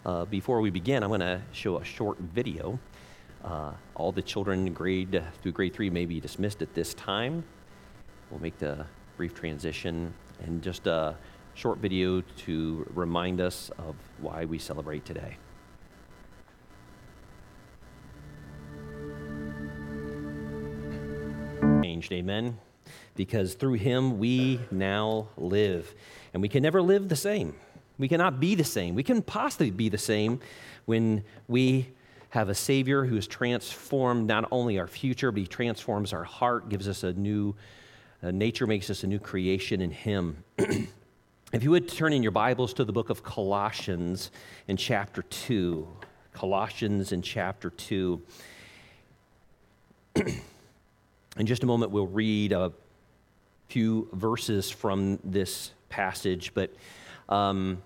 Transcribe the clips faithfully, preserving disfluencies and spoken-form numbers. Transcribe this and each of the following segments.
Uh, before we begin, I'm going to show a short video. Uh, all the children grade through grade three may be dismissed at this time. We'll make the brief transition and just a short video to remind us of why we celebrate today. Changed, amen? Because through him we now live, and we can never live the same. We cannot be the same. We can possibly be the same when we have a Savior who has transformed not only our future, but he transforms our heart, gives us a new uh, nature, makes us a new creation in him. If you would turn in your Bibles to the book of Colossians in chapter two. Colossians in chapter two. In just a moment, we'll read a few verses from this passage, but um,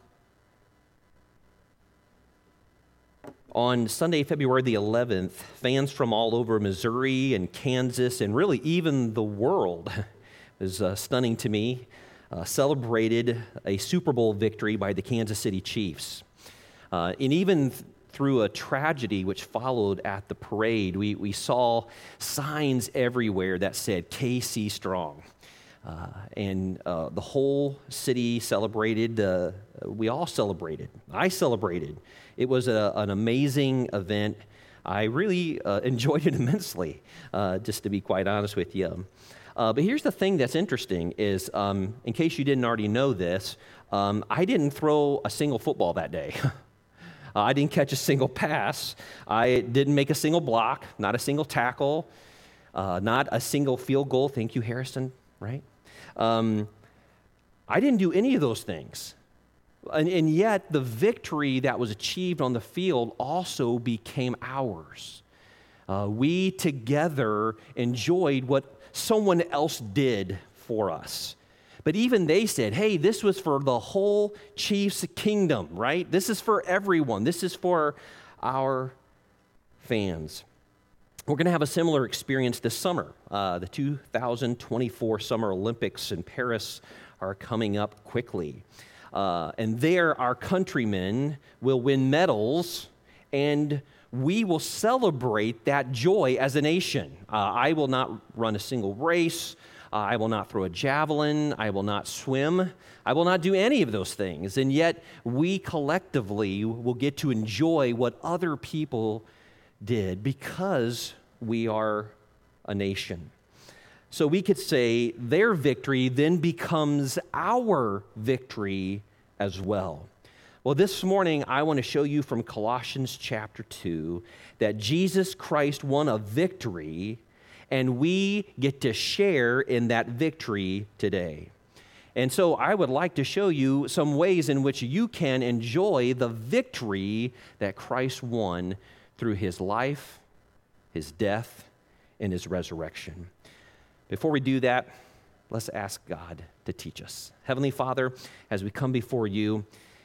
on Sunday, February the eleventh, fans from all over Missouri and Kansas and really even the world, it was uh, stunning to me, uh, celebrated a Super Bowl victory by the Kansas City Chiefs. Uh, and even th- through a tragedy which followed at the parade, we, we saw signs everywhere that said K C Strong. Uh, and uh, the whole city celebrated. Uh, we all celebrated. I celebrated. It was a, an amazing event. I really uh, enjoyed it immensely, uh, just to be quite honest with you. Uh, but here's the thing that's interesting is, um, in case you didn't already know this, um, I didn't throw a single football that day. Uh, I didn't catch a single pass. I didn't make a single block, not a single tackle, uh, not a single field goal. Thank you, Harrison, right? Um, I didn't do any of those things. And, and yet the victory that was achieved on the field also became ours. Uh, we together enjoyed what someone else did for us. But even they said, hey, this was for the whole Chiefs kingdom, right? This is for everyone. This is for our fans. We're going to have a similar experience this summer. Uh, the two thousand twenty-four Summer Olympics in Paris are coming up quickly. Uh, and there, our countrymen will win medals, and we will celebrate that joy as a nation. Uh, I will not run a single race. Uh, I will not throw a javelin. I will not swim. I will not do any of those things. And yet, we collectively will get to enjoy what other people did because we are a nation. So we could say their victory then becomes our victory as well. Well, this morning, I want to show you from Colossians chapter two that Jesus Christ won a victory, and we get to share in that victory today. And so I would like to show you some ways in which you can enjoy the victory that Christ won through his life, his death, and his resurrection. Before we do that, let's ask God to teach us. Heavenly Father, as we come before you,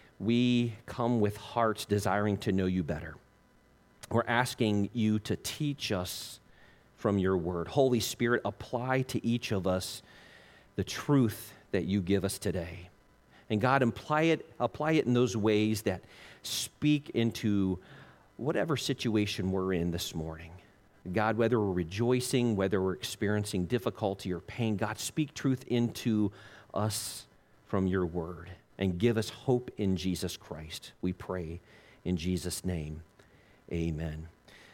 we come with hearts desiring to know you better. We're asking you to teach us from your word. Holy Spirit, apply to each of us the truth that you give us today. And God, apply it, apply it in those ways that speak into whatever situation we're in this morning. God, whether we're rejoicing, whether we're experiencing difficulty or pain, God, speak truth into us from your word and give us hope in Jesus Christ. We pray in Jesus' name. Amen.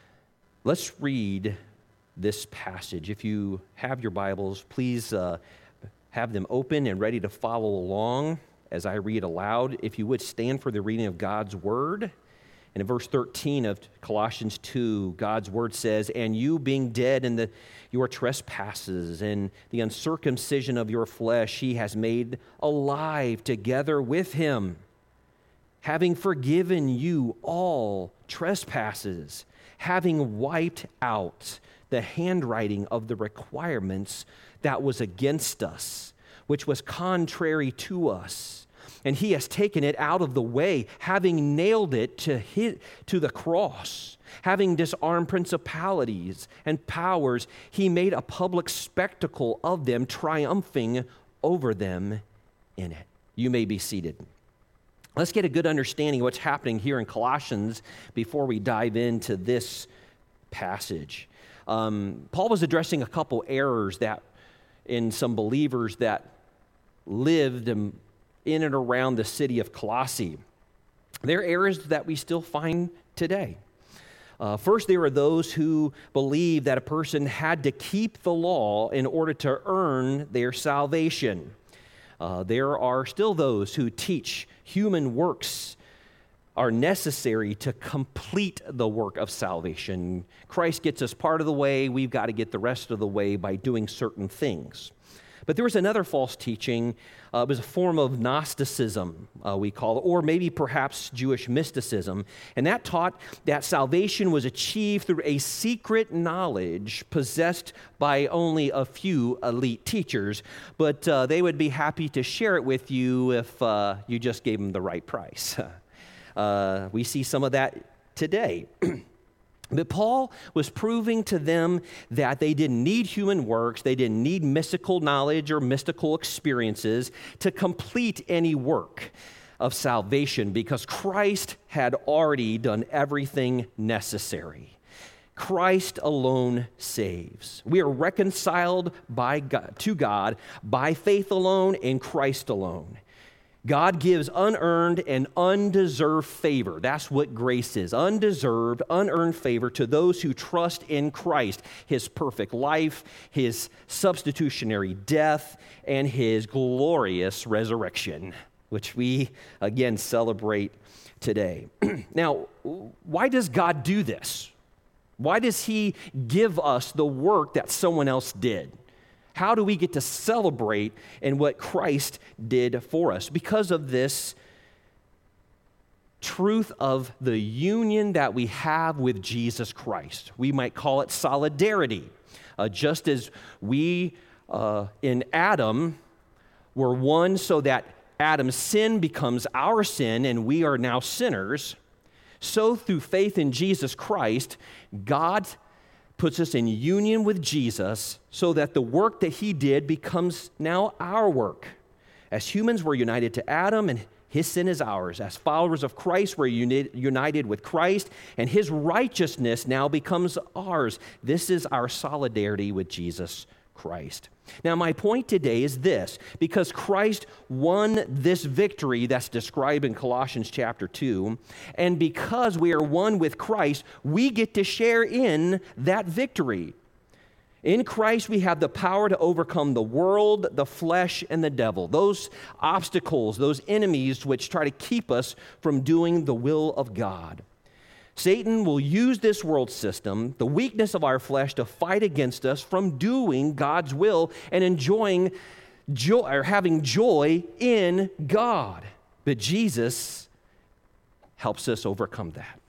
Let's read this passage. If you have your Bibles, please uh, have them open and ready to follow along as I read aloud. If you would stand for the reading of God's word. And in verse thirteen of Colossians two, God's word says, "And you being dead in the, your trespasses and the uncircumcision of your flesh, he has made alive together with him, having forgiven you all trespasses, having wiped out the handwriting of the requirements that was against us, which was contrary to us. And he has taken it out of the way, having nailed it to his, to the cross. Having disarmed principalities and powers, he made a public spectacle of them, triumphing over them in it." You may be seated. Let's get a good understanding of what's happening here in Colossians before we dive into this passage. Um, Paul was addressing a couple errors that in some believers that lived in, in and around the city of Colossae. They're errors that we still find today. Uh, first, there are those who believe that a person had to keep the law in order to earn their salvation. Uh, there are still those who teach human works are necessary to complete the work of salvation. Christ gets us part of the way, we've got to get the rest of the way by doing certain things. But there was another false teaching. Uh, it was a form of Gnosticism, uh, we call it, or maybe perhaps Jewish mysticism. And that taught that salvation was achieved through a secret knowledge possessed by only a few elite teachers. But uh, they would be happy to share it with you if uh, you just gave them the right price. Uh, we see some of that today. But Paul was proving to them that they didn't need human works, they didn't need mystical knowledge or mystical experiences to complete any work of salvation because Christ had already done everything necessary. Christ alone saves. We are reconciled by God, to God by faith alone in Christ alone. God gives unearned and undeserved favor. That's what grace is. Undeserved, unearned favor to those who trust in Christ, his perfect life, his substitutionary death, and his glorious resurrection, which we again celebrate today. Now, why does God do this? Why does he give us the work that someone else did? How do we get to celebrate in what Christ did for us? Because of this truth of the union that we have with Jesus Christ. We might call it solidarity. Uh, just as we uh, in Adam were one so that Adam's sin becomes our sin and we are now sinners, so through faith in Jesus Christ, God puts us in union with Jesus so that the work that he did becomes now our work. As humans, we're united to Adam, and his sin is ours. As followers of Christ, we're uni- united with Christ, and his righteousness now becomes ours. This is our solidarity with Jesus Christ. Now, my point today is this: because Christ won this victory that's described in Colossians chapter two, and because we are one with Christ, we get to share in that victory. In Christ, we have the power to overcome the world, the flesh, and the devil, those obstacles, those enemies which try to keep us from doing the will of God. Satan will use this world system, the weakness of our flesh, to fight against us from doing God's will and enjoying joy, or having joy in God. But Jesus helps us overcome that.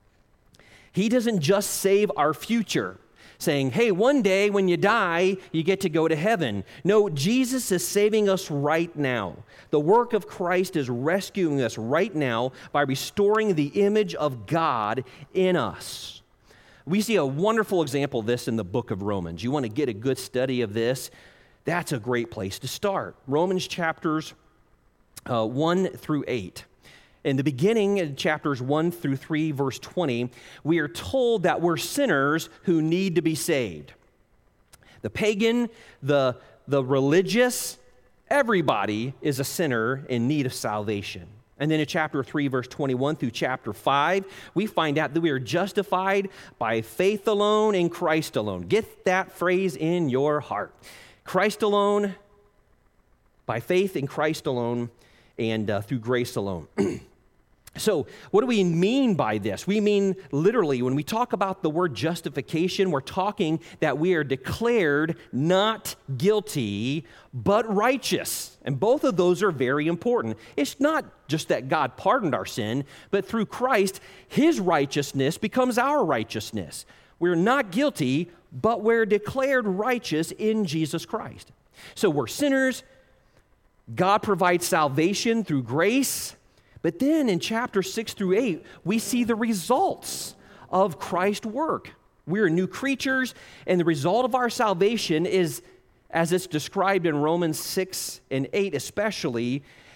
He doesn't just save our future, saying, hey, one day when you die, you get to go to heaven. No, Jesus is saving us right now. The work of Christ is rescuing us right now by restoring the image of God in us. We see a wonderful example of this in the book of Romans. You want to get a good study of this? That's a great place to start. Romans chapters uh, one through eight. In the beginning, in chapters one through three, verse twenty, we are told that we're sinners who need to be saved. The pagan, the, the religious, everybody is a sinner in need of salvation. And then in chapter three, verse twenty-one through chapter five, we find out that we are justified by faith alone in Christ alone. Get that phrase in your heart. Christ alone, by faith in Christ alone, and uh, through grace alone. So what do we mean by this? We mean literally, when we talk about the word justification, we're talking that we are declared not guilty, but righteous. And both of those are very important. It's not just that God pardoned our sin, but through Christ, his righteousness becomes our righteousness. We're not guilty, but we're declared righteous in Jesus Christ. So we're sinners. God provides salvation through grace. But then in chapter six through eight, we see the results of Christ's work. We're new creatures, and the result of our salvation is, as it's described in Romans six and eight especially,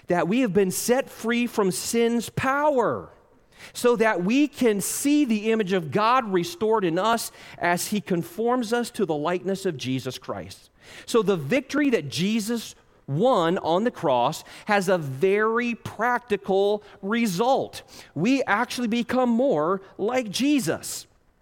that we have been set free from sin's power, so that we can see the image of God restored in us as he conforms us to the likeness of Jesus Christ. So the victory that Jesus won on the cross has a very practical result. We actually become more like Jesus.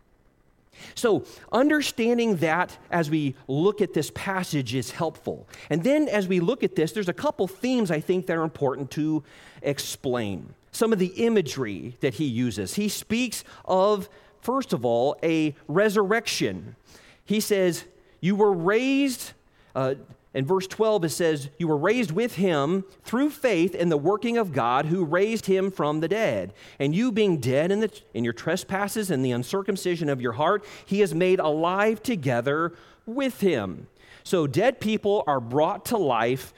So understanding that as we look at this passage is helpful. And then as we look at this, there's a couple themes I think that are important to explain. Some of the imagery that he uses. He speaks of, first of all, a resurrection. He says, you were raised, uh, in verse twelve it says, you were raised with him through faith in the working of God who raised him from the dead. And you being dead in, the, in your trespasses and the uncircumcision of your heart, he is made alive together with him. So dead people are brought to life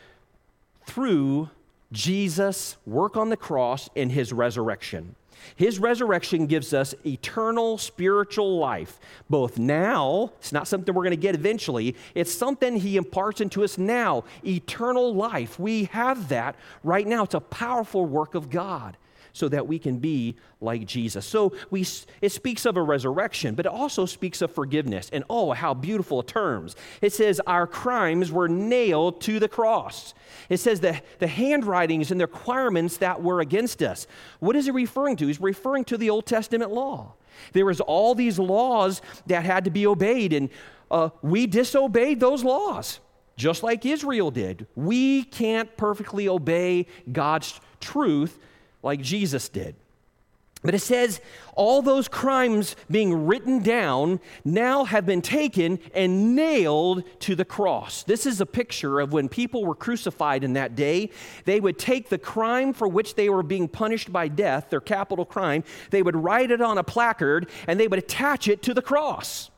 through Jesus' work on the cross and his resurrection. His resurrection gives us eternal spiritual life, both now, it's not something we're going to get eventually, it's something he imparts into us now, eternal life. We have that right now. It's a powerful work of God so that we can be like Jesus. So we, it speaks of a resurrection, but it also speaks of forgiveness. And oh, how beautiful terms. It says our crimes were nailed to the cross. It says that the handwritings and the requirements that were against us. What is he referring to? He's referring to the Old Testament law. There was all these laws that had to be obeyed, and uh, we disobeyed those laws, just like Israel did. We can't perfectly obey God's truth like Jesus did. But it says all those crimes being written down now have been taken and nailed to the cross. This is a picture of when people were crucified in that day. They would take the crime for which they were being punished by death, their capital crime, they would write it on a placard and they would attach it to the cross.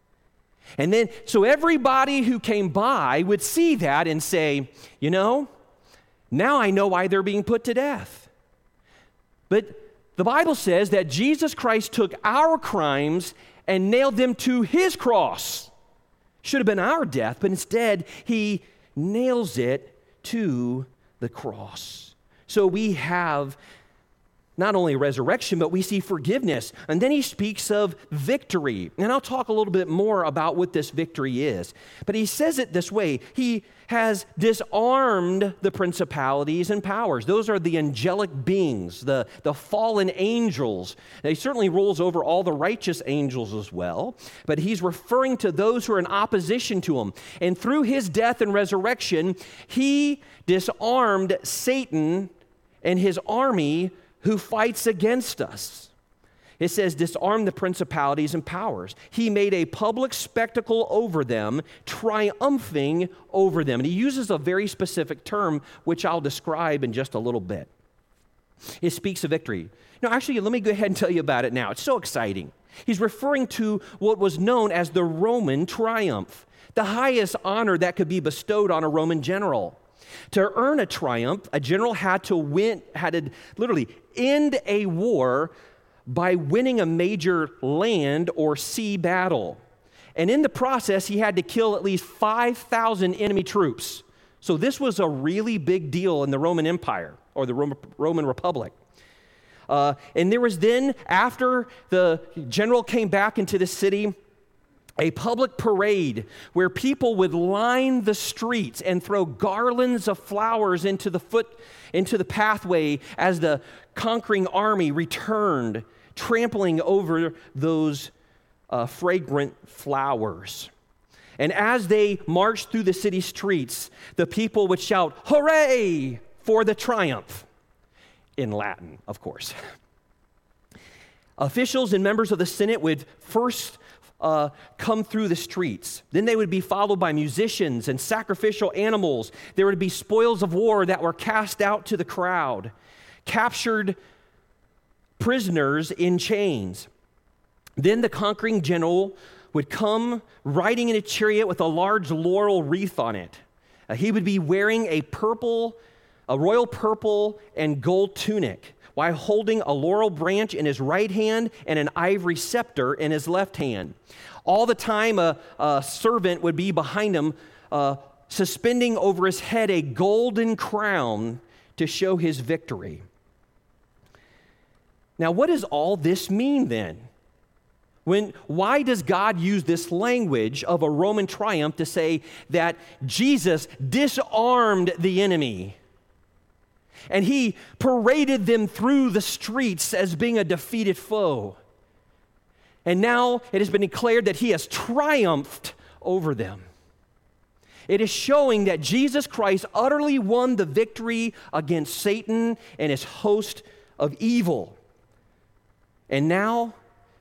And then, so everybody who came by would see that and say, you know, now I know why they're being put to death. But the Bible says that Jesus Christ took our crimes and nailed them to his cross. Should have been our death, but instead he nails it to the cross. So we have not only resurrection, but we see forgiveness. And then he speaks of victory. And I'll talk a little bit more about what this victory is. But he says it this way. He has disarmed the principalities and powers. Those are the angelic beings, the, the fallen angels. Now, he certainly rules over all the righteous angels as well. But he's referring to those who are in opposition to him. And through his death and resurrection, he disarmed Satan and his army who fights against us. It says, disarm the principalities and powers. He made a public spectacle over them, triumphing over them. And he uses a very specific term, which I'll describe in just a little bit. It speaks of victory. No, actually, let me go ahead and tell you about it now. It's so exciting. He's referring to what was known as the Roman triumph, the highest honor that could be bestowed on a Roman general. To earn a triumph, a general had to win, had to literally end a war by winning a major land or sea battle. And in the process, he had to kill at least five thousand enemy troops. So this was a really big deal in the Roman Empire or the Roman Republic. Uh, and there was then, after the general came back into the city, a public parade where people would line the streets and throw garlands of flowers into the foot, into the pathway as the conquering army returned, trampling over those uh, fragrant flowers. And as they marched through the city streets, the people would shout, "Hooray!" for the triumph, in Latin, of course. Officials and members of the Senate would first Uh, come through the streets. Then they would be followed by musicians and sacrificial animals. There would be spoils of war that were cast out to the crowd, captured prisoners in chains. Then the conquering general would come riding in a chariot with a large laurel wreath on it. Uh, he would be wearing a purple, a royal purple and gold tunic, while holding a laurel branch in his right hand and an ivory scepter in his left hand. All the time, a, a servant would be behind him, uh, suspending over his head a golden crown to show his victory. Now, what does all this mean then? When, why does God use this language of a Roman triumph to say that Jesus disarmed the enemy and he paraded them through the streets as being a defeated foe? And now it has been declared that he has triumphed over them. It is showing that Jesus Christ utterly won the victory against Satan and his host of evil. And now,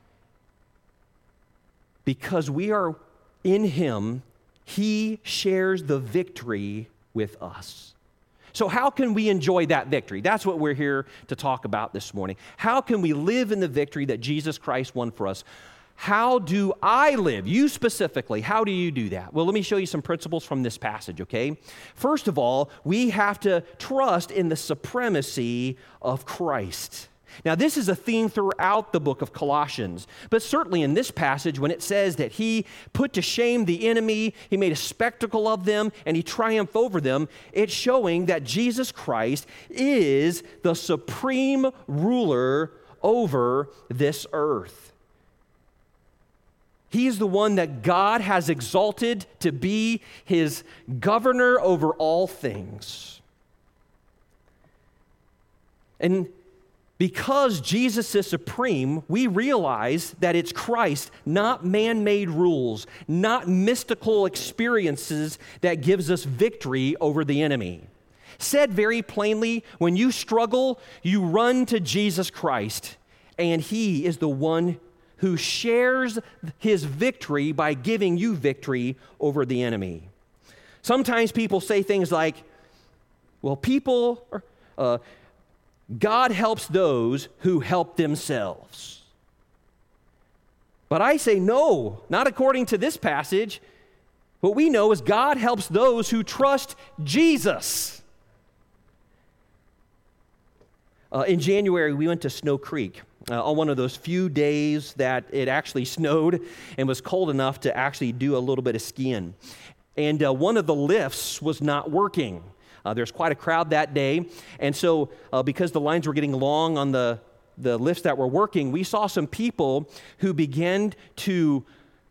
because we are in him, he shares the victory with us. So how can we enjoy that victory? That's what we're here to talk about this morning. How can we live in the victory that Jesus Christ won for us? How do I live? You specifically, how do you do that? Well, let me show you some principles from this passage, okay? First of all, we have to trust in the supremacy of Christ. Now, this is a theme throughout the book of Colossians, but certainly in this passage when it says that he put to shame the enemy, he made a spectacle of them, and he triumphed over them, it's showing that Jesus Christ is the supreme ruler over this earth. He is the one that God has exalted to be his governor over all things. And because Jesus is supreme, we realize that it's Christ, not man-made rules, not mystical experiences that gives us victory over the enemy. Said very plainly, when you struggle, you run to Jesus Christ, and he is the one who shares his victory by giving you victory over the enemy. Sometimes people say things like, well, people are... Uh, God helps those who help themselves. But I say no, not according to this passage. What we know is God helps those who trust Jesus. Uh, in January, we went to Snow Creek uh, on one of those few days that it actually snowed and was cold enough to actually do a little bit of skiing. And uh, one of the lifts was not working. Uh, there's quite a crowd that day, and so uh, because the lines were getting long on the, the lifts that were working, we saw some people who began to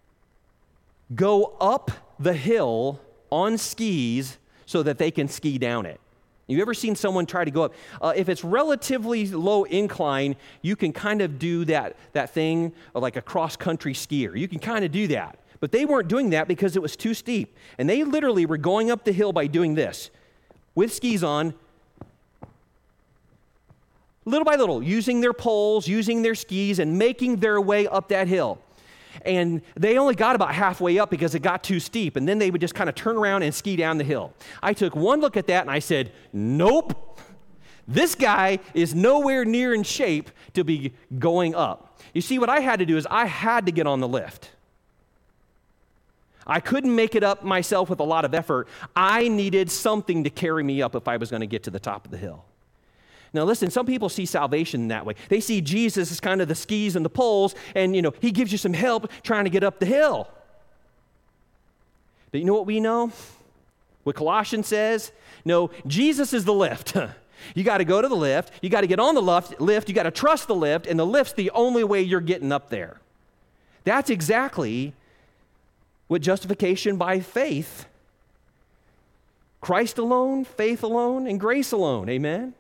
go up the hill on skis so that they can ski down it. You ever seen someone try to go up? Uh, if it's relatively low incline, you can kind of do that, that thing like a cross-country skier. You can kind of do that, but they weren't doing that because it was too steep, and they literally were going up the hill by doing this. With skis on, little by little, using their poles, using their skis, and making their way up that hill. And they only got about halfway up because it got too steep, and then they would just kind of turn around and ski down the hill. I took one look at that and I said, nope, this guy is nowhere near in shape to be going up. You see, what I had to do is I had to get on the lift. I couldn't make it up myself with a lot of effort. I needed something to carry me up if I was going to get to the top of the hill. Now listen, some people see salvation that way. They see Jesus as kind of the skis and the poles, and you know, he gives you some help trying to get up the hill. But you know what we know? What Colossians says? No, Jesus is the lift. You got to go to the lift. You got to get on the lift. You got to trust the lift, and the lift's the only way you're getting up there. That's exactly with justification by faith. Christ alone, faith alone, and grace alone. Amen?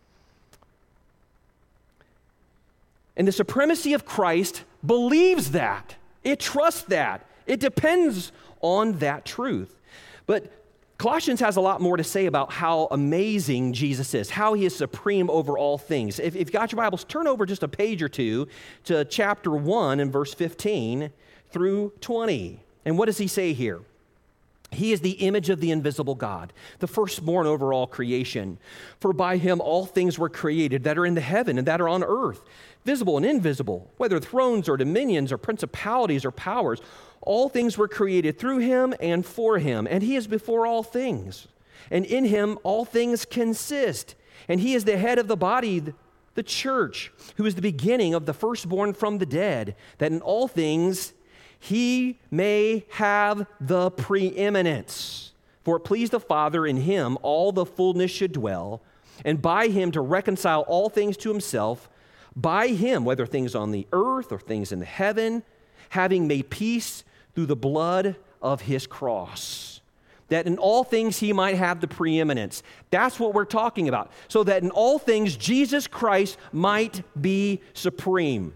And the supremacy of Christ believes that. It trusts that. It depends on that truth. But Colossians has a lot more to say about how amazing Jesus is, how he is supreme over all things. If, if you've got your Bibles, turn over just a page or two to chapter one and verse fifteen through twenty. And what does he say here? He is the image of the invisible God, the firstborn over all creation. For by him all things were created that are in the heaven and that are on earth, visible and invisible, whether thrones or dominions or principalities or powers. All things were created through him and for him, and he is before all things. And in him all things consist. And he is the head of the body, the church, who is the beginning of the firstborn from the dead, that in all things he may have the preeminence. For it pleased the Father in him all the fullness should dwell, and by him to reconcile all things to himself, by him, whether things on the earth or things in the heaven, having made peace through the blood of his cross, that in all things he might have the preeminence. That's what we're talking about. So that in all things Jesus Christ might be supreme.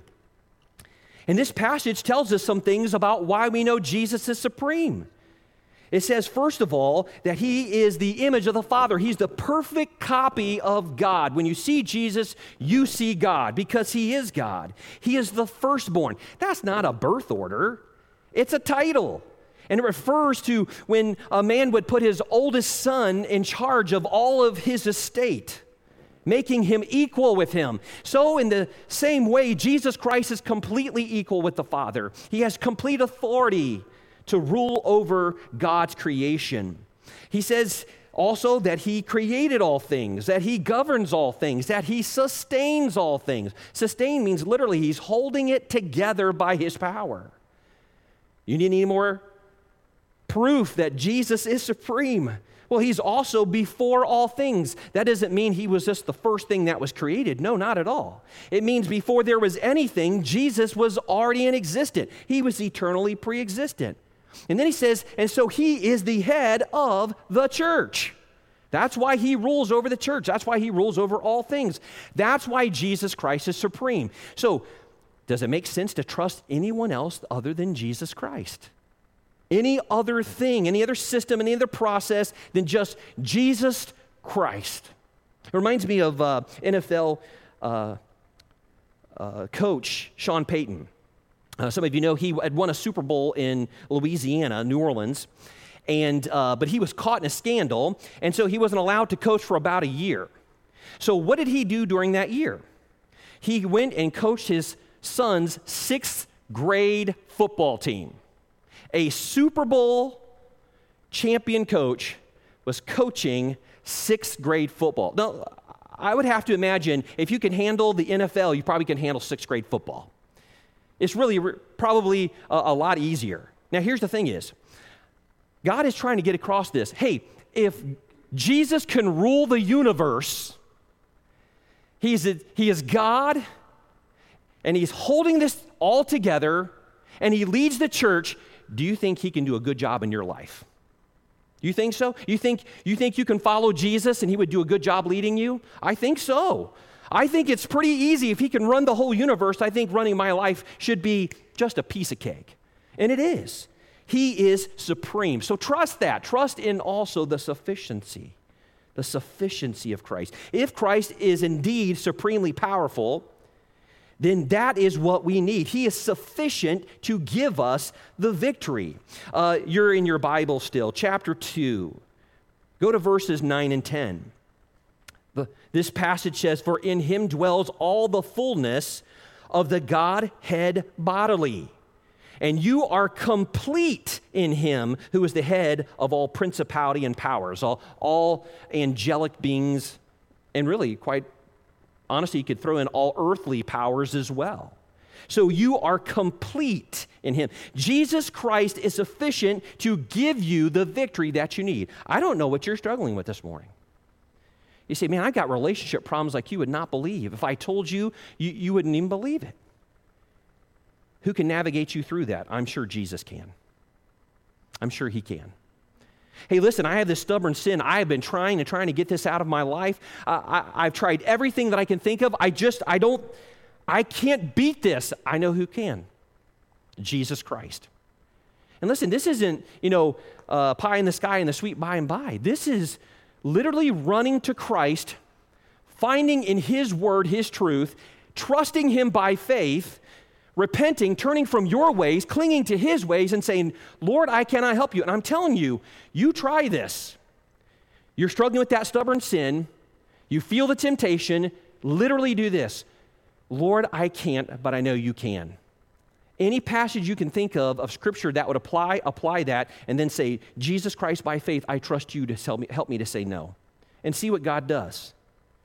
And this passage tells us some things about why we know Jesus is supreme. It says, first of all, that he is the image of the Father. He's the perfect copy of God. When you see Jesus, you see God because he is God. He is the firstborn. That's not a birth order. It's a title. And it refers to when a man would put his oldest son in charge of all of his estate, making him equal with him. So in the same way, Jesus Christ is completely equal with the Father. He has complete authority to rule over God's creation. He says also that he created all things, that he governs all things, that he sustains all things. Sustain means literally he's holding it together by his power. You need any more proof that Jesus is supreme? Well, he's also before all things. That doesn't mean he was just the first thing that was created. No, not at all. It means before there was anything, Jesus was already in existence. He was eternally pre-existent. And then he says, and so he is the head of the church. That's why he rules over the church. That's why he rules over all things. That's why Jesus Christ is supreme. So, does it make sense to trust anyone else other than Jesus Christ? Any other thing, any other system, any other process than just Jesus Christ? It reminds me of uh, N F L uh, uh, coach Sean Payton. Uh, some of you know he had won a Super Bowl in Louisiana, New Orleans, and uh, but he was caught in a scandal, and so he wasn't allowed to coach for about a year. So what did he do during that year? He went and coached his son's sixth grade football team. A Super Bowl champion coach was coaching sixth grade football. Now, I would have to imagine if you can handle the N F L, you probably can handle sixth grade football. It's really re- probably a, a lot easier. Now, here's the thing is, God is trying to get across this. Hey, if Jesus can rule the universe, he's a, he is God, and he's holding this all together, and he leads the church. Do you think he can do a good job in your life? You think so? You think, you think you can follow Jesus and he would do a good job leading you? I think so. I think it's pretty easy. If he can run the whole universe, I think running my life should be just a piece of cake. And it is. He is supreme. So trust that. Trust in also the sufficiency, the sufficiency of Christ. If Christ is indeed supremely powerful, then that is what we need. He is sufficient to give us the victory. Uh, you're in your Bible still, chapter two. Go to verses nine and ten. The, this passage says, "For in him dwells all the fullness of the Godhead bodily. And you are complete in him who is the head of all principality and powers," all, all angelic beings, and really, quite honestly, you could throw in all earthly powers as well. So you are complete in him. Jesus Christ is sufficient to give you the victory that you need. I don't know what you're struggling with this morning. You say, man, I got relationship problems like you would not believe. If I told you, you, you wouldn't even believe it. Who can navigate you through that? I'm sure Jesus can. I'm sure he can. Hey, listen, I have this stubborn sin. I have been trying and trying to get this out of my life. Uh, I, I've tried everything that I can think of. I just, I don't, I can't beat this. I know who can. Jesus Christ. And listen, this isn't, you know, uh, pie in the sky and the sweet by and by. This is literally running to Christ, finding in his word, his truth, trusting him by faith, repenting, turning from your ways, clinging to his ways, and saying, Lord, I cannot help you. And I'm telling you, you try this. You're struggling with that stubborn sin. You feel the temptation. Literally do this. Lord, I can't, but I know you can. Any passage you can think of of Scripture that would apply, apply that, and then say, Jesus Christ, by faith, I trust you to help me, help me to say no. And see what God does.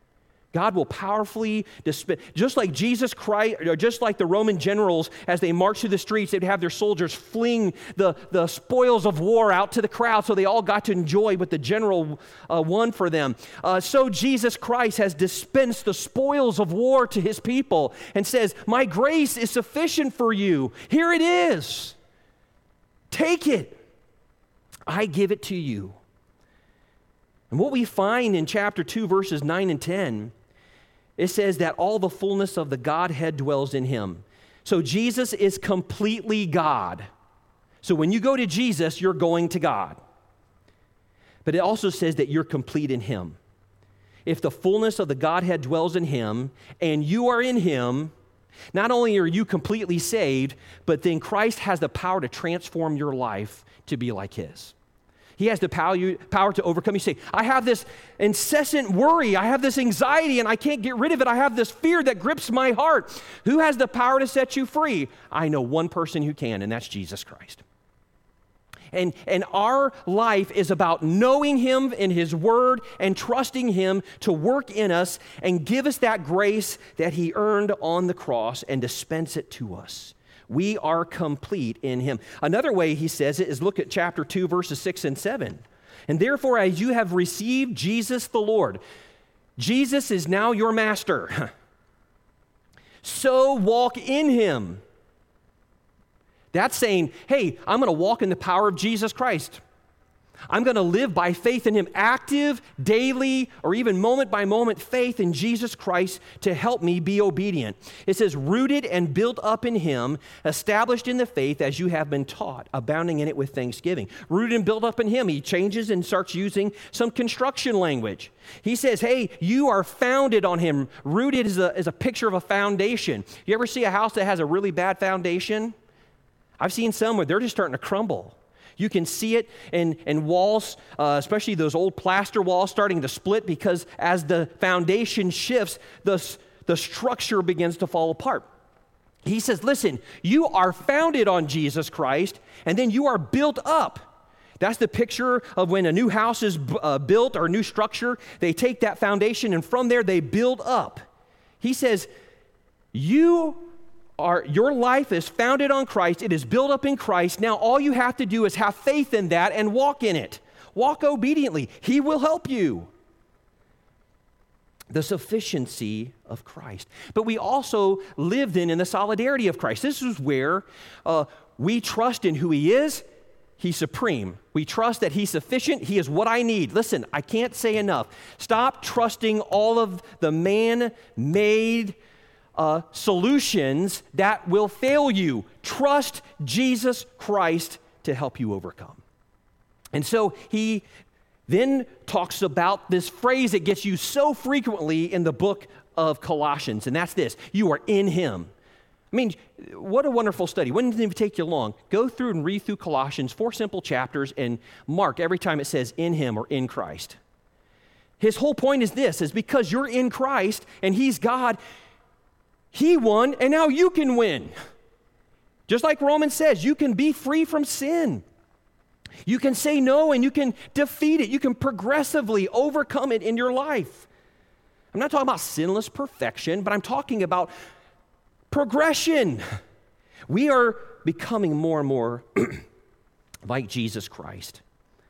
God will powerfully dispense, just like Jesus Christ, or just like the Roman generals, as they marched through the streets, they'd have their soldiers fling the, the spoils of war out to the crowd so they all got to enjoy what the general uh, won for them. Uh, so Jesus Christ has dispensed the spoils of war to his people and says, my grace is sufficient for you. Here it is. Take it. I give it to you. And what we find in chapter two, verses nine and ten, it says that all the fullness of the Godhead dwells in him. So Jesus is completely God. So when you go to Jesus, you're going to God. But it also says that you're complete in him. If the fullness of the Godhead dwells in him and you are in him, not only are you completely saved, but then Christ has the power to transform your life to be like his. He has the power, power to overcome. You say, I have this incessant worry. I have this anxiety and I can't get rid of it. I have this fear that grips my heart. Who has the power to set you free? I know one person who can, and that's Jesus Christ. And, and our life is about knowing him in his word and trusting him to work in us and give us that grace that he earned on the cross and dispense it to us. We are complete in him. Another way he says it is look at chapter two, verses six and seven. And therefore, as you have received Jesus the Lord, Jesus is now your master. So walk in him. That's saying, hey, I'm going to walk in the power of Jesus Christ. I'm going to live by faith in him, active, daily, or even moment by moment faith in Jesus Christ to help me be obedient. It says, rooted and built up in him, established in the faith as you have been taught, abounding in it with thanksgiving. Rooted and built up in him. He changes and starts using some construction language. He says, hey, you are founded on him. Rooted is a, is a picture of a foundation. You ever see a house that has a really bad foundation? I've seen some where they're just starting to crumble. You can see it in, in walls, uh, especially those old plaster walls starting to split because as the foundation shifts, the, the structure begins to fall apart. He says, listen, you are founded on Jesus Christ, and then you are built up. That's the picture of when a new house is uh, built or a new structure. They take that foundation, and from there they build up. He says, you Our, your life is founded on Christ. It is built up in Christ. Now all you have to do is have faith in that and walk in it. Walk obediently. He will help you. The sufficiency of Christ. But we also live then in the solidarity of Christ. This is where uh, we trust in who he is. He's supreme. We trust that he's sufficient. He is what I need. Listen, I can't say enough. Stop trusting all of the man-made Uh, solutions that will fail you. Trust Jesus Christ to help you overcome. And so he then talks about this phrase that gets used so frequently in the book of Colossians, and that's this: you are in him. I mean, what a wonderful study. Wouldn't it take you long? Go through and read through Colossians, four simple chapters, and mark every time it says in him or in Christ. His whole point is this, is because you're in Christ and he's God, he won, and now you can win. Just like Romans says, you can be free from sin. You can say no, and you can defeat it. You can progressively overcome it in your life. I'm not talking about sinless perfection, but I'm talking about progression. We are becoming more and more like Jesus Christ.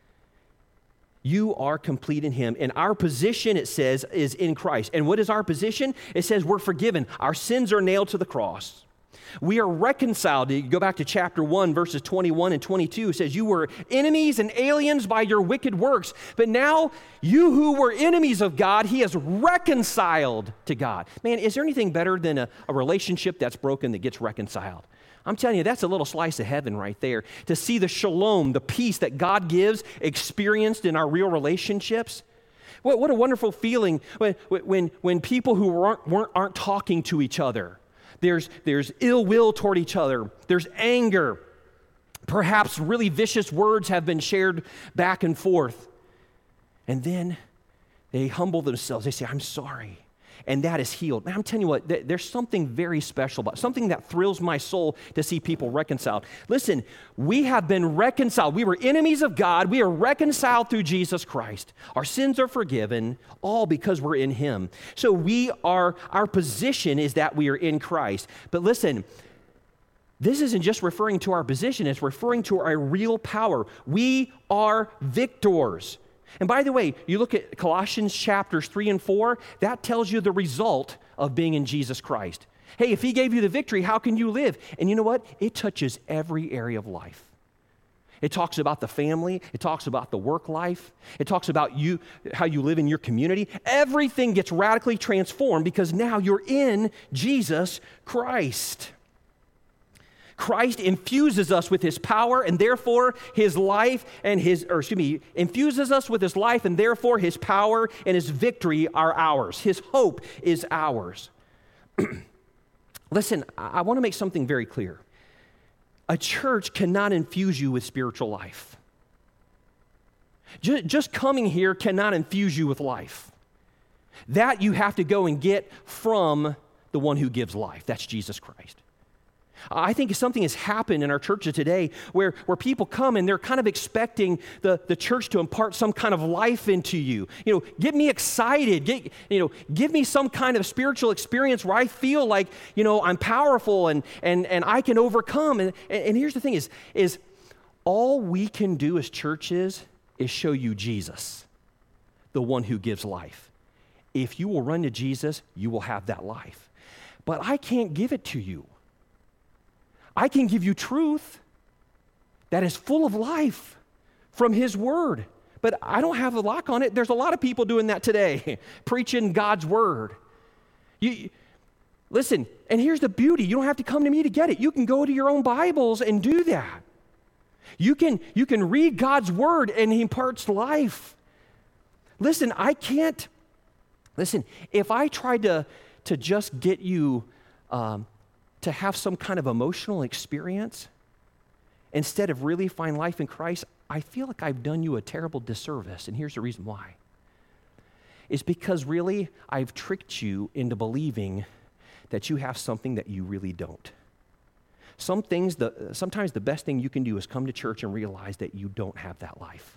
You are complete in him. And our position, it says, is in Christ. And what is our position? It says we're forgiven. Our sins are nailed to the cross. We are reconciled. You go back to chapter one, verses twenty-one and twenty-two. It says, you were enemies and aliens by your wicked works. But now you who were enemies of God, he has reconciled to God. Man, is there anything better than a, a relationship that's broken that gets reconciled? I'm telling you, that's a little slice of heaven right there. To see the shalom, the peace that God gives, experienced in our real relationships. What, what a wonderful feeling when, when, when people who aren't, weren't, aren't talking to each other. There's, there's ill will toward each other. There's anger. Perhaps really vicious words have been shared back and forth. And then they humble themselves. They say, I'm sorry. and that is healed. Man, I'm telling you what, th- there's something very special about it, something that thrills my soul to see people reconciled. Listen, we have been reconciled. We were enemies of God. We are reconciled through Jesus Christ. Our sins are forgiven, all because we're in him. So we are, our position is that we are in Christ. But listen, this isn't just referring to our position, it's referring to our real power. We are victors. And by the way, you look at Colossians chapters three and four, that tells you the result of being in Jesus Christ. Hey, if he gave you the victory, how can you live? And you know what? It touches every area of life. It talks about the family. It talks about the work life. It talks about you, how you live in your community. Everything gets radically transformed because now you're in Jesus Christ. Christ infuses us with his power, and therefore his life and his, or excuse me, infuses us with his life, and therefore his power and his victory are ours. His hope is ours. Listen, I want to make something very clear. A church cannot infuse you with spiritual life. Just coming here cannot infuse you with life. That you have to go and get from the one who gives life. That's Jesus Christ. I think something has happened in our churches today where, where people come and they're kind of expecting the, the church to impart some kind of life into you. You know, get me excited. Get, you know, give me some kind of spiritual experience where I feel like, you know, I'm powerful and and and I can overcome. And, and here's the thing is, is all we can do as churches is show you Jesus, the one who gives life. If you will run to Jesus, you will have that life. But I can't give it to you. I can give you truth that is full of life from his word, but I don't have a lock on it. There's a lot of people doing that today, preaching God's word. You, listen, and here's the beauty. You don't have to come to me to get it. You can go to your own Bibles and do that. You can, you can read God's word and he imparts life. Listen, I can't, listen, if I tried to, to just get you um, to have some kind of emotional experience instead of really find life in Christ, I feel like I've done you a terrible disservice. And here's the reason why. It's because really I've tricked you into believing that you have something that you really don't. Some things, the, sometimes the best thing you can do is come to church and realize that you don't have that life.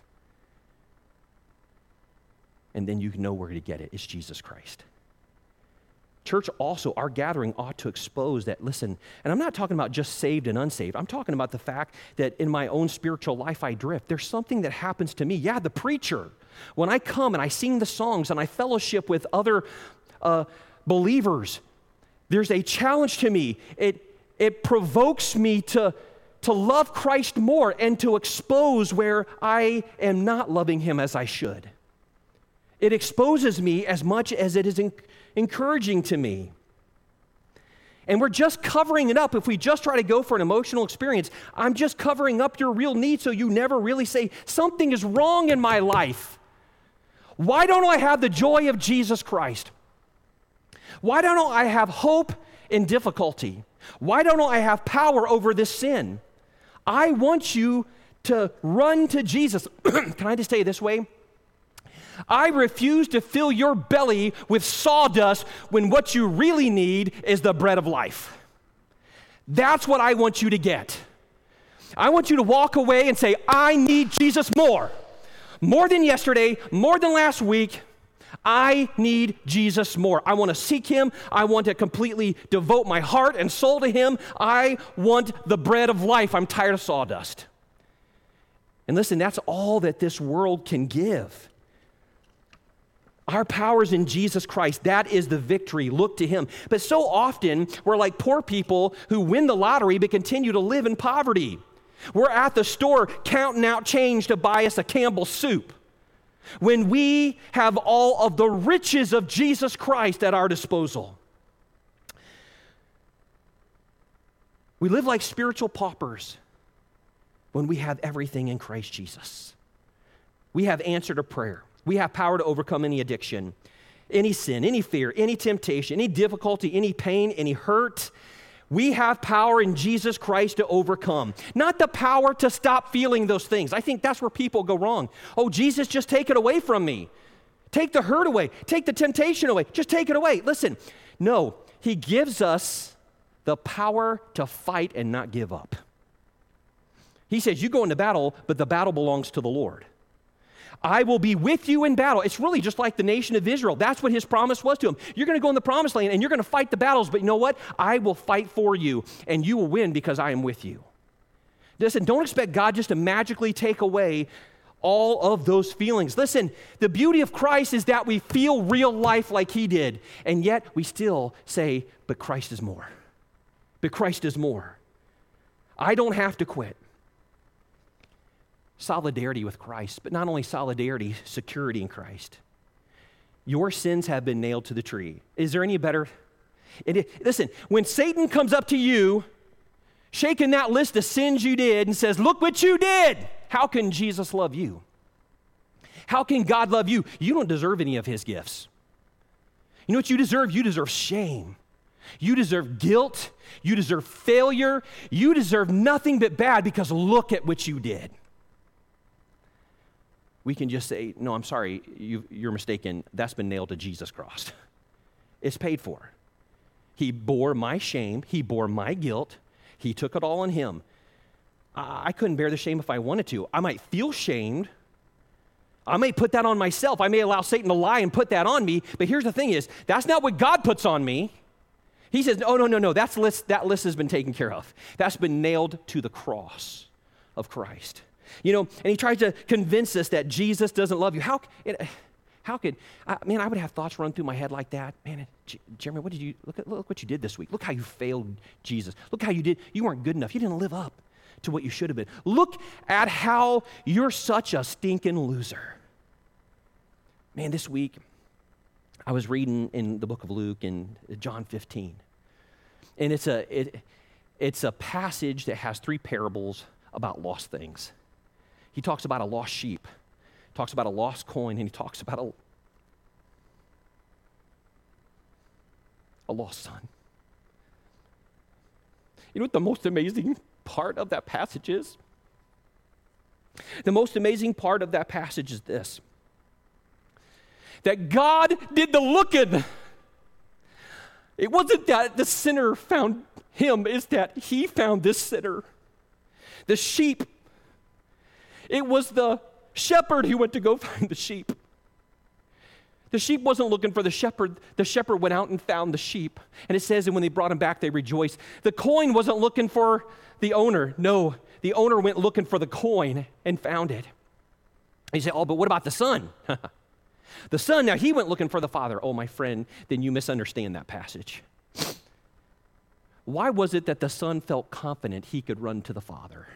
And then you know where to get it. It's Jesus Christ. Church also, our gathering ought to expose that, listen, and I'm not talking about just saved and unsaved. I'm talking about the fact that in my own spiritual life I drift. There's something that happens to me. Yeah, the preacher. When I come and I sing the songs and I fellowship with other uh, believers, there's a challenge to me. It, it provokes me to, to love Christ more and to expose where I am not loving him as I should. It exposes me as much as it is in, encouraging to me. And we're just covering it up. If we just try to go for an emotional experience, I'm just covering up your real need so you never really say, something is wrong in my life. Why don't I have the joy of Jesus Christ? Why don't I have hope in difficulty? Why don't I have power over this sin? I want you to run to Jesus. Can I just say it this way? I refuse to fill your belly with sawdust when what you really need is the bread of life. That's what I want you to get. I want you to walk away and say, I need Jesus more. More than yesterday, more than last week. I need Jesus more. I want to seek him. I want to completely devote my heart and soul to him. I want the bread of life. I'm tired of sawdust. And listen, that's all that this world can give. Our power is in Jesus Christ. That is the victory. Look to him. But so often, we're like poor people who win the lottery but continue to live in poverty. We're at the store counting out change to buy us a Campbell's soup when we have all of the riches of Jesus Christ at our disposal. We live like spiritual paupers when we have everything in Christ Jesus. We have answer to prayer. We have power to overcome any addiction, any sin, any fear, any temptation, any difficulty, any pain, any hurt. We have power in Jesus Christ to overcome. Not the power to stop feeling those things. I think that's where people go wrong. Oh, Jesus, just take it away from me. Take the hurt away. Take the temptation away. Just take it away. Listen, no, he gives us the power to fight and not give up. He says, you go into battle, but the battle belongs to the Lord. I will be with you in battle. It's really just like the nation of Israel. That's what his promise was to him. You're going to go in the promised land and you're going to fight the battles, but you know what? I will fight for you and you will win because I am with you. Listen, don't expect God just to magically take away all of those feelings. Listen, the beauty of Christ is that we feel real life like he did, and yet we still say, but Christ is more. But Christ is more. I don't have to quit. Solidarity with Christ, but not only solidarity, security in Christ. Your sins have been nailed to the tree. Is there any better? It, listen, when Satan comes up to you, shaking that list of sins you did and says, look what you did, how can Jesus love you? How can God love you? You don't deserve any of his gifts. You know what you deserve? You deserve shame. You deserve guilt. You deserve failure. You deserve nothing but bad because look at what you did. We can just say, no, I'm sorry, you, you're mistaken. That's been nailed to Jesus' cross. It's paid for. He bore my shame. He bore my guilt. He took it all on him. I, I couldn't bear the shame if I wanted to. I might feel shamed. I may put that on myself. I may allow Satan to lie and put that on me. But here's the thing is, that's not what God puts on me. He says, oh, no, no, no, that's list, that list has been taken care of. That's been nailed to the cross of Christ. You know, and he tries to convince us that Jesus doesn't love you. How, it, how could, I, man, I would have thoughts run through my head like that. Man, J- Jeremy, what did you, look, at, look what you did this week. Look how you failed Jesus. Look how you did, you weren't good enough. You didn't live up to what you should have been. Look at how you're such a stinking loser. Man, this week, I was reading in the book of Luke in John fifteen. And it's a, it, it's a passage that has three parables about lost things. He talks about a lost sheep, talks about a lost coin, and he talks about a, a lost son. You know what the most amazing part of that passage is? The most amazing part of that passage is this, that God did the looking. It wasn't that the sinner found him, it's that he found this sinner. The sheep, it was the shepherd who went to go find the sheep. The sheep wasn't looking for the shepherd. The shepherd went out and found the sheep. And it says that when they brought him back, they rejoiced. The coin wasn't looking for the owner. No, the owner went looking for the coin and found it. And you say, oh, but what about the son? The son, now he went looking for the father. Oh, my friend, then you misunderstand that passage. Why was it that the son felt confident he could run to the father?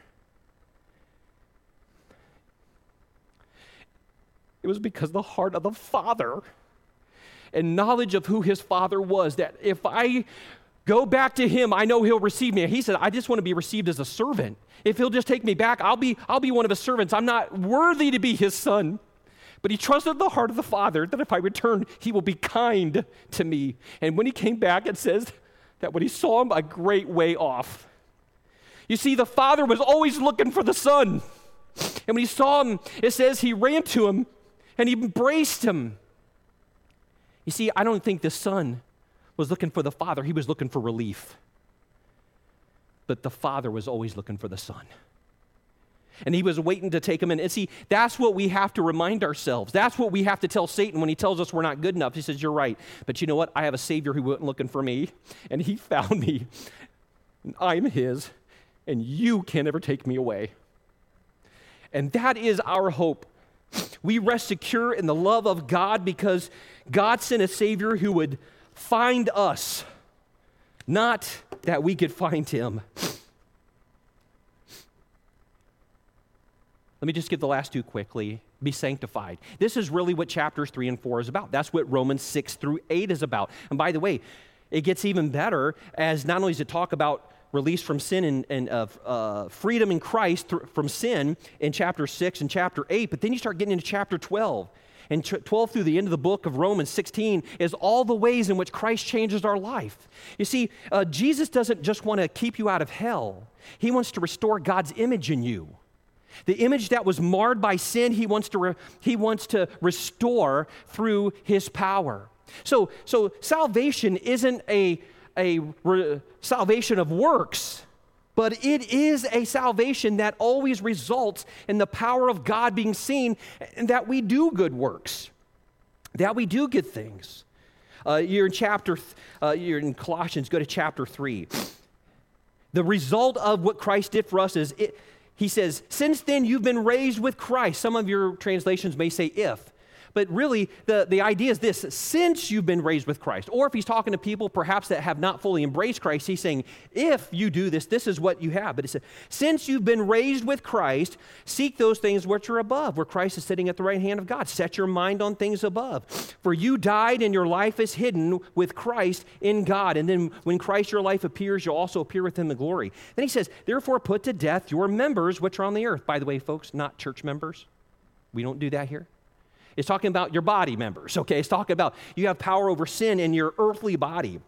It was because the heart of the father and knowledge of who his father was, that if I go back to him, I know he'll receive me. He said, I just want to be received as a servant. If he'll just take me back, I'll be, I'll be one of his servants. I'm not worthy to be his son. But he trusted the heart of the father that if I return, he will be kind to me. And when he came back, it says that when he saw him a great way off. You see, the father was always looking for the son. And when he saw him, it says he ran to him and he embraced him. You see, I don't think the son was looking for the father. He was looking for relief. But the father was always looking for the son. And he was waiting to take him in. And see, that's what we have to remind ourselves. That's what we have to tell Satan when he tells us we're not good enough. He says, you're right. But you know what? I have a Savior who wasn't looking for me, and he found me. And I'm his, and you can't ever take me away. And that is our hope. We rest secure in the love of God because God sent a Savior who would find us, not that we could find him. Let me just give the last two quickly. Be sanctified. This is really what chapters three and four is about. That's what Romans six through eight is about. And by the way, it gets even better as not only does it talk about release from sin and, and uh, uh, freedom in Christ th- from sin in chapter six and chapter eight, but then you start getting into chapter twelve. And twelve through the end of the book of Romans sixteen is all the ways in which Christ changes our life. You see, uh, Jesus doesn't just want to keep you out of hell. He wants to restore God's image in you. The image that was marred by sin, he wants to, re- he wants to restore through his power. So, so salvation isn't a, a re- salvation of works, but it is a salvation that always results in the power of God being seen and that we do good works, that we do good things. Uh, you're in chapter, th- uh, you're in Colossians, go to chapter three. The result of what Christ did for us is, it, he says, since then you've been raised with Christ. Some of your translations may say if. But really, the, the idea is this: since you've been raised with Christ, or if he's talking to people perhaps that have not fully embraced Christ, he's saying, if you do this, this is what you have. But it says, since you've been raised with Christ, seek those things which are above, where Christ is sitting at the right hand of God. Set your mind on things above. For you died, and your life is hidden with Christ in God. And then when Christ your life appears, you'll also appear with him in glory. Then he says, therefore put to death your members which are on the earth. By the way, folks, not church members. We don't do that here. It's talking about your body members, okay? It's talking about you have power over sin in your earthly body.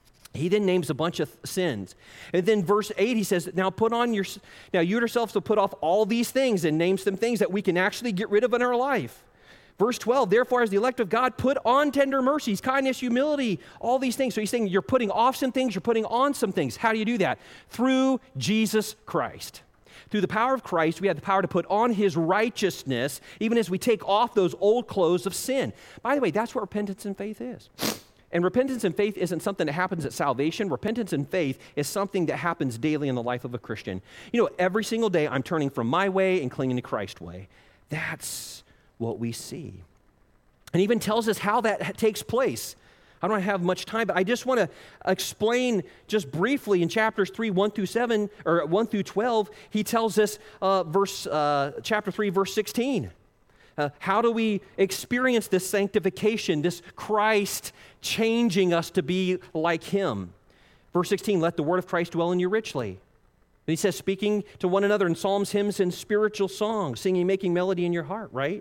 He then names a bunch of sins. And then verse eight, he says, now put on your, now you yourselves to put off all these things, and names some things that we can actually get rid of in our life. Verse twelve, therefore as the elect of God, put on tender mercies, kindness, humility, all these things. So he's saying you're putting off some things, you're putting on some things. How do you do that? Through Jesus Christ. Through the power of Christ, we have the power to put on his righteousness, even as we take off those old clothes of sin. By the way, that's what repentance and faith is. And repentance and faith isn't something that happens at salvation. Repentance and faith is something that happens daily in the life of a Christian. You know, every single day I'm turning from my way and clinging to Christ's way. That's what we see. And even tells us how that takes place. I don't have much time, but I just want to explain just briefly in chapters three, one through seven, or one through twelve, he tells us, uh, verse, uh, chapter three, verse sixteen. Uh, how do we experience this sanctification, this Christ changing us to be like him? Verse sixteen, let the word of Christ dwell in you richly. And he says, speaking to one another in psalms, hymns, and spiritual songs, singing, making melody in your heart, right?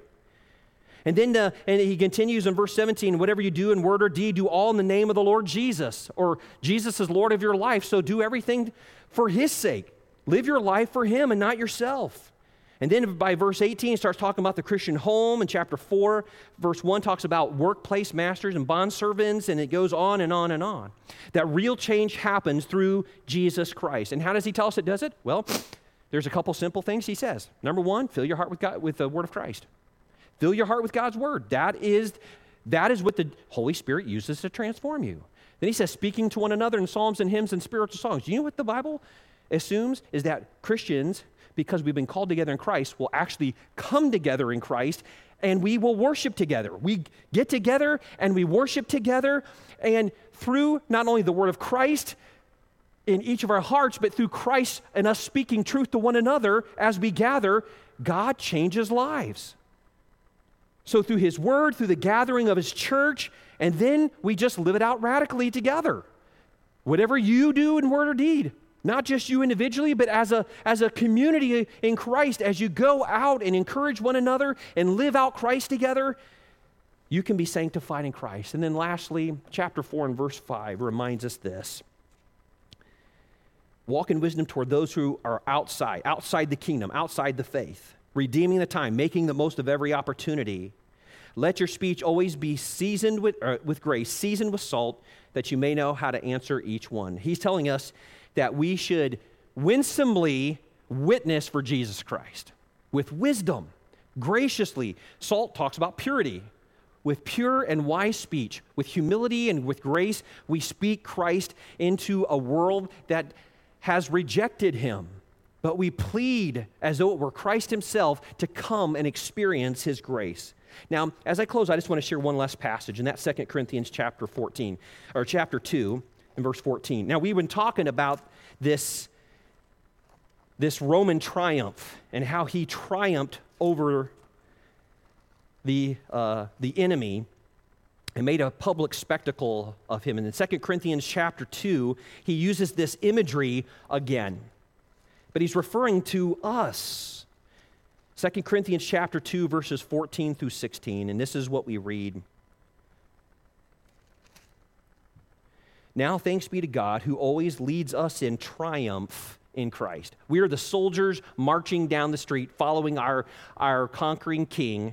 And then uh, and he continues in verse seventeen, whatever you do in word or deed, do all in the name of the Lord Jesus, or Jesus is Lord of your life, so do everything for his sake. Live your life for him and not yourself. And then by verse eighteen, he starts talking about the Christian home. In chapter four, verse one talks about workplace masters and bondservants, and it goes on and on and on. That real change happens through Jesus Christ. And how does he tell us it does it? Well, there's a couple simple things he says. Number one, fill your heart with God, with the word of Christ. Fill your heart with God's word. That is, that is what the Holy Spirit uses to transform you. Then he says, speaking to one another in psalms and hymns and spiritual songs. Do you know what the Bible assumes? Is that Christians, because we've been called together in Christ, will actually come together in Christ, and we will worship together. We get together and we worship together, and through not only the word of Christ in each of our hearts, but through Christ and us speaking truth to one another as we gather, God changes lives. So through his word, through the gathering of his church, and then we just live it out radically together. Whatever you do in word or deed, not just you individually, but as a, as a community in Christ, as you go out and encourage one another and live out Christ together, you can be sanctified in Christ. And then lastly, chapter four and verse five reminds us this. Walk in wisdom toward those who are outside, outside the kingdom, outside the faith. Redeeming the time, making the most of every opportunity. Let your speech always be seasoned with, uh, with grace, seasoned with salt, that you may know how to answer each one. He's telling us that we should winsomely witness for Jesus Christ, with wisdom, graciously. Salt talks about purity. With pure and wise speech, with humility and with grace, we speak Christ into a world that has rejected him. But we plead as though it were Christ himself to come and experience his grace. Now, as I close, I just want to share one last passage, and that's Second Corinthians chapter fourteen, or chapter two, and verse fourteen. Now, we've been talking about this, this Roman triumph and how he triumphed over the, uh, the enemy and made a public spectacle of him. And in Second Corinthians chapter two, he uses this imagery again. But he's referring to us. Second Corinthians chapter two, verses fourteen through sixteen, and this is what we read. Now thanks be to God who always leads us in triumph in Christ. We are the soldiers marching down the street, following our, our conquering King.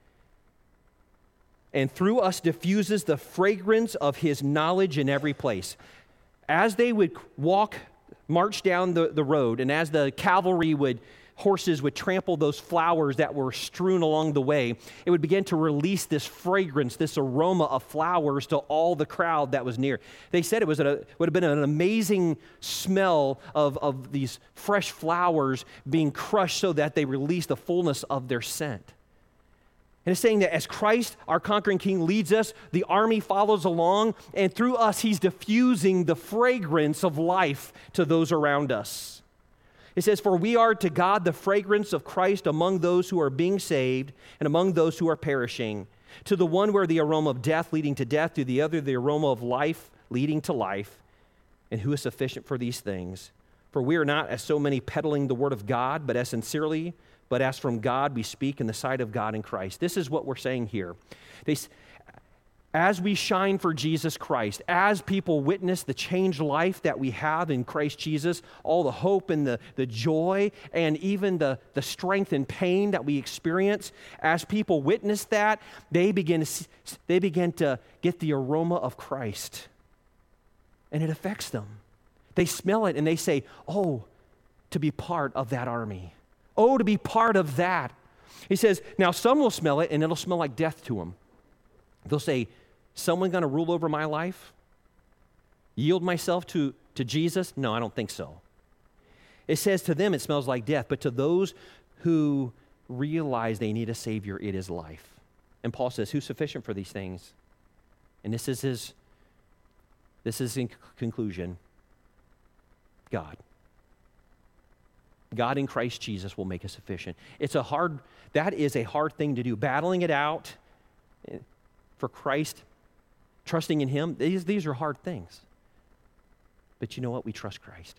And through us diffuses the fragrance of his knowledge in every place. As they would walk, march down the, the road, and as the cavalry would, horses would trample those flowers that were strewn along the way, it would begin to release this fragrance, this aroma of flowers to all the crowd that was near. They said it was a, would have been an amazing smell of, of these fresh flowers being crushed so that they released the fullness of their scent. And it's saying that as Christ, our conquering King, leads us, the army follows along, and through us, he's diffusing the fragrance of life to those around us. It says, for we are to God the fragrance of Christ among those who are being saved and among those who are perishing. To the one we're the aroma of death leading to death, to the other the aroma of life leading to life. And who is sufficient for these things? For we are not as so many peddling the word of God, but as sincerely, but as from God we speak in the sight of God in Christ. This is what we're saying here. They, as we shine for Jesus Christ, as people witness the changed life that we have in Christ Jesus, all the hope and the, the joy and even the, the strength and pain that we experience, as people witness that, they begin, to, they begin to get the aroma of Christ. And it affects them. They smell it and they say, oh, to be part of that army. Oh, to be part of that. He says, now some will smell it and it'll smell like death to them. They'll say, someone going to rule over my life? Yield myself to, to Jesus? No, I don't think so. It says to them it smells like death, but to those who realize they need a Savior, it is life. And Paul says, who's sufficient for these things? And this is his, this is in conclusion, God. God in Christ Jesus will make us sufficient. It's a hard, that is a hard thing to do. Battling it out for Christ, trusting in him, these, these are hard things. But you know what? We trust Christ.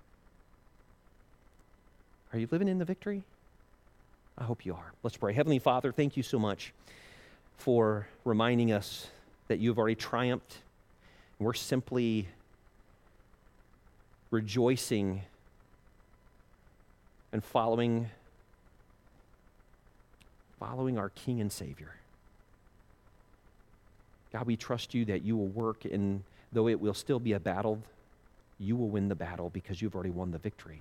Are you living in the victory? I hope you are. Let's pray. Heavenly Father, thank you so much for reminding us that you've already triumphed. We're simply rejoicing and following, following our King and Savior. God, we trust you that you will work, and though it will still be a battle, you will win the battle because you've already won the victory.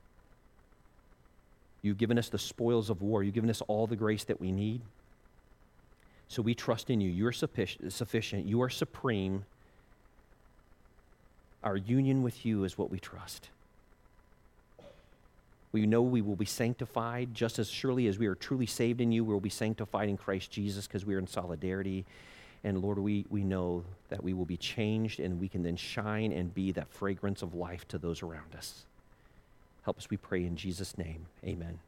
You've given us the spoils of war. You've given us all the grace that we need. So we trust in you. You are sufficient. You are supreme. Our union with you is what we trust. We know we will be sanctified just as surely as we are truly saved in you. We will be sanctified in Christ Jesus because we are in solidarity. And Lord, we, we know that we will be changed and we can then shine and be that fragrance of life to those around us. Help us, we pray in Jesus' name. Amen.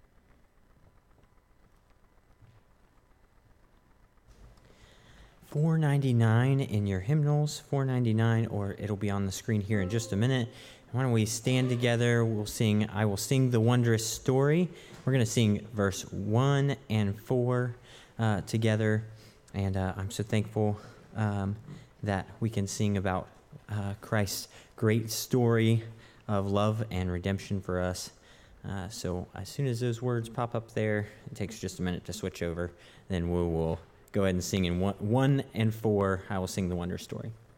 four ninety-nine in your hymnals, four ninety-nine, or it'll be on the screen here in just a minute. Why don't we stand together? We'll sing, I Will Sing the Wondrous Story. We're going to sing verse one and four uh, together. And uh, I'm so thankful um, that we can sing about uh, Christ's great story of love and redemption for us. Uh, so as soon as those words pop up there, it takes just a minute to switch over. Then we will go ahead and sing in one, one and four, I Will Sing the Wondrous Story.